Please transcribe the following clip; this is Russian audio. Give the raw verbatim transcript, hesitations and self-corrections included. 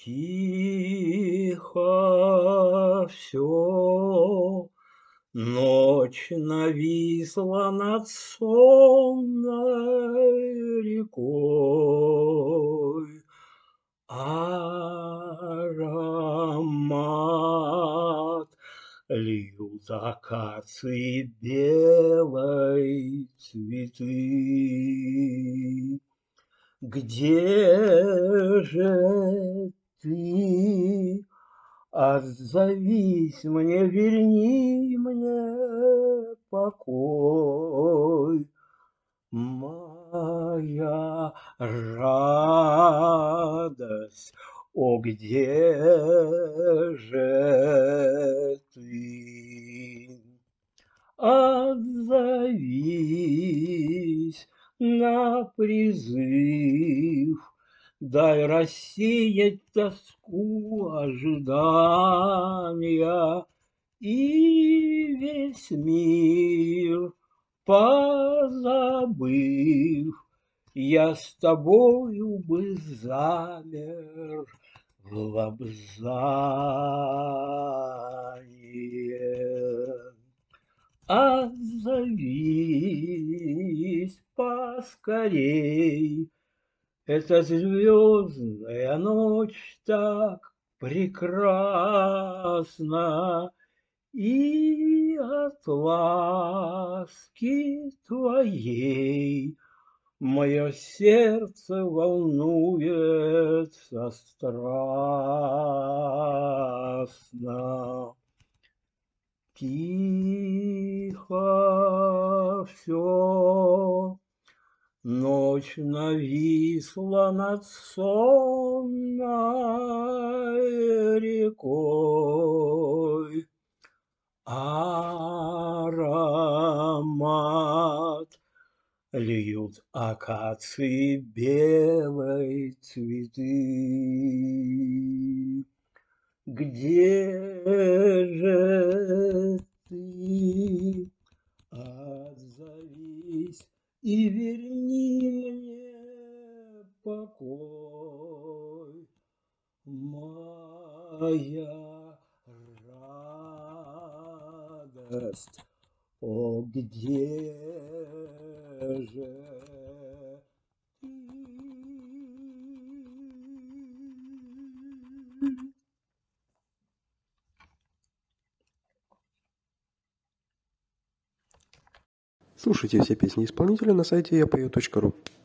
Тихо всё, ночь нависла над сонной рекой. Аромат льют акации белой цветы. Где же ты? Отзовись мне, верни мне покой. Моя радость, о, где же ты? Отзовись на призыв, дай рассеять тоску ожидания, и весь мир позабыв, я с тобою бы замер в лобзанье. Отзовись поскорей, эта звездная ночь так прекрасна, и от ласки твоей мое сердце волнуется страстно. Тихо всё, ночь нависла над сонной рекой. Аромат льют акации белой цветы. Где же ты? Отзовись и верни мне покой. Моя радость, о, где же ты? Слушайте все песни исполнителя на сайте я пою точка ру.